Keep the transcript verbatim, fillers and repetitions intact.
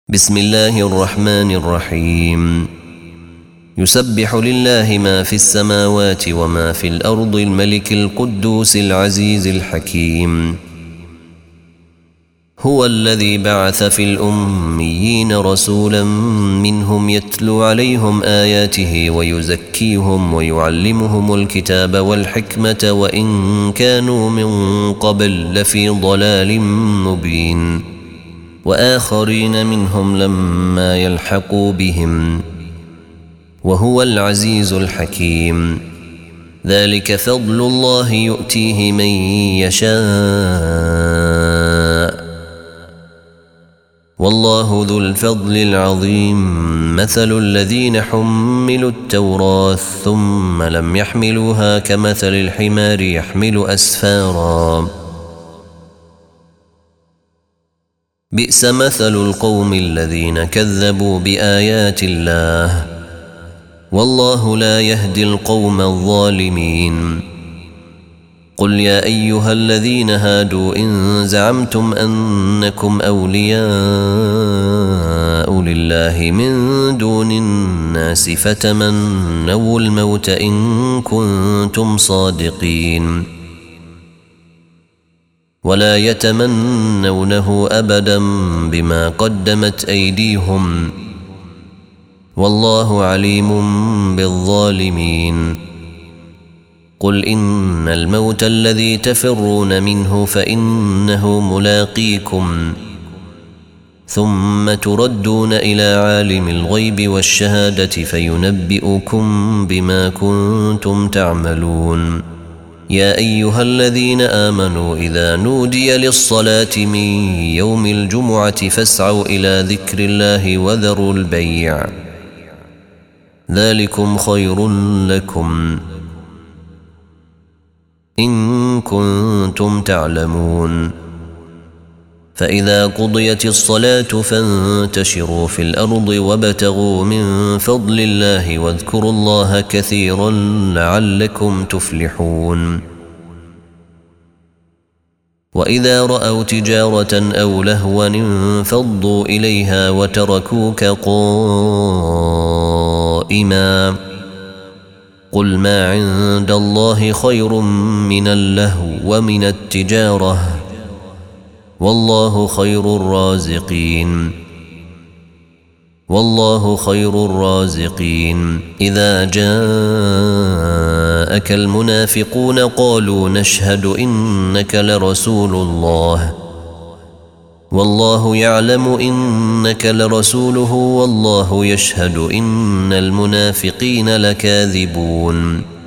بسم الله الرحمن الرحيم. يسبح لله ما في السماوات وما في الأرض الملك القدوس العزيز الحكيم. هو الذي بعث في الأميين رسولا منهم يتلو عليهم آياته ويزكيهم ويعلمهم الكتاب والحكمة وإن كانوا من قبل لفي ضلال مبين، وآخرين منهم لما يلحقوا بهم، وهو العزيز الحكيم. ذلك فضل الله يؤتيه من يشاء، والله ذو الفضل العظيم. مثل الذين حملوا التوراة ثم لم يحملوها كمثل الحمار يحمل أسفارا، بئس مثل القوم الذين كذبوا بآيات الله، والله لا يهدي القوم الظالمين. قل يا أيها الذين هادوا إن زعمتم أنكم أولياء لله من دون الناس فتمنوا الموت إن كنتم صادقين، ولا يتمنونه أبدا بما قدمت أيديهم، والله عليم بالظالمين. قل إن الموت الذي تفرون منه فإنه ملاقيكم، ثم تردون إلى عالم الغيب والشهادة فينبئكم بما كنتم تعملون. يا أيها الذين آمنوا إذا نودي للصلاة من يوم الجمعة فاسعوا إلى ذكر الله وذروا البيع، ذلكم خير لكم إن كنتم تعلمون. فإذا قضيت الصلاة فانتشروا في الأرض وابتغوا من فضل الله واذكروا الله كثيرا لعلكم تفلحون. وإذا رأوا تجارة أو لهوا انفضوا إليها وتركوك قائما، قل ما عند الله خير من اللهو ومن التجارة، والله خير الرازقين والله خير الرازقين. إذا جاءك المنافقون قالوا نشهد إنك لرسول الله، والله يعلم إنك لرسوله والله يشهد إن المنافقين لكاذبون.